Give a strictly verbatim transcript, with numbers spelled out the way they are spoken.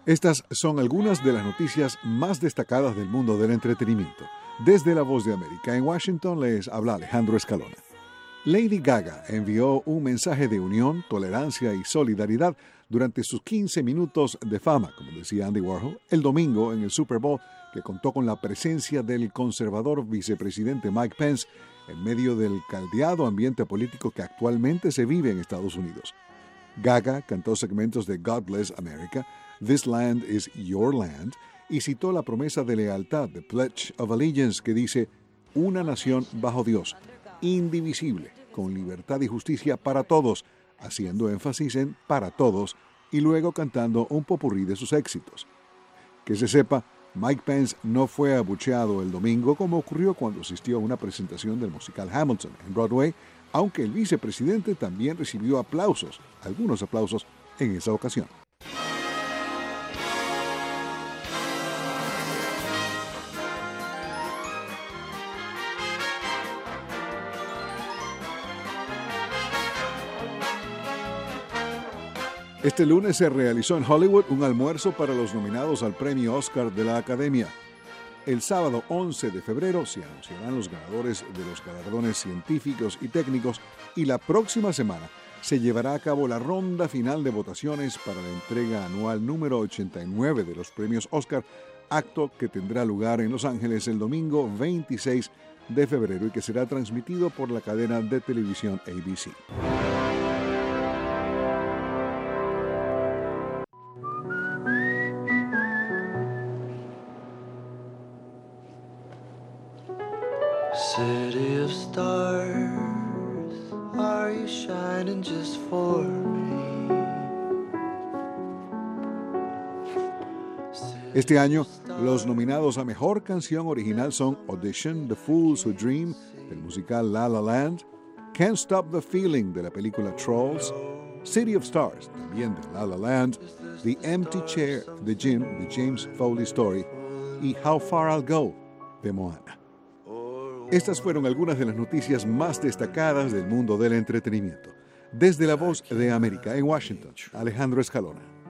Estas son algunas de las noticias más destacadas del mundo del entretenimiento. Desde La Voz de América en Washington les habla Alejandro Escalona. Lady Gaga envió un mensaje de unión, tolerancia y solidaridad durante sus quince minutos de fama, como decía Andy Warhol, el domingo en el Super Bowl, que contó con la presencia del conservador vicepresidente Mike Pence en medio del caldeado ambiente político que actualmente se vive en Estados Unidos. Gaga cantó segmentos de God Bless America, This Land is Your Land, y citó la promesa de lealtad, The Pledge of Allegiance, que dice: una nación bajo Dios, indivisible, con libertad y justicia para todos, haciendo énfasis en para todos, y luego cantando un popurrí de sus éxitos. Que se sepa, Mike Pence no fue abucheado el domingo como ocurrió cuando asistió a una presentación del musical Hamilton en Broadway, aunque el vicepresidente también recibió aplausos, algunos aplausos en esa ocasión. Este lunes se realizó en Hollywood un almuerzo para los nominados al premio Oscar de la Academia. El sábado once de febrero se anunciarán los ganadores de los galardones científicos y técnicos y la próxima semana se llevará a cabo la ronda final de votaciones para la entrega anual número ochenta y nueve de los premios Oscar, acto que tendrá lugar en Los Ángeles el domingo veintiséis de febrero y que será transmitido por la cadena de televisión A B C. City of stars, are you shining just for me? Este año, los nominados a Mejor Canción Original son Audition, The Fools Who Dream, del musical La La Land, Can't Stop the Feeling, de la película Trolls, City of Stars, también de La La Land, The Empty Chair, de Jim, de James Foley Story, y How Far I'll Go, de Moana. Estas fueron algunas de las noticias más destacadas del mundo del entretenimiento. Desde La Voz de América en Washington, Alejandro Escalona.